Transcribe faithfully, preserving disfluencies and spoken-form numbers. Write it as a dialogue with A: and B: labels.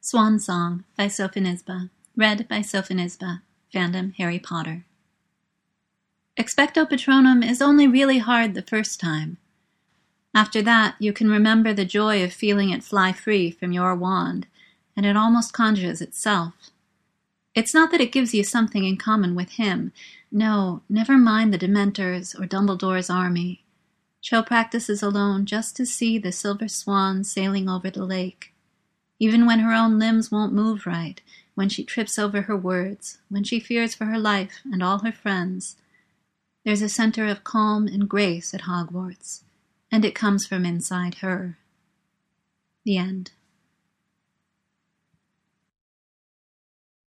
A: Swan Song by Sophonisba. Read by Sophonisba. Fandom Harry Potter. Expecto Patronum is only really hard the first time. After that, you can remember the joy of feeling it fly free from your wand, and it almost conjures itself. It's not that it gives you something in common with him. No, never mind the Dementors or Dumbledore's army. Cho practices alone just to see the silver swan sailing over the lake. Even when her own limbs won't move right, when she trips over her words, when she fears for her life and all her friends, there's a center of calm and grace at Hogwarts, and it comes from inside her. The end.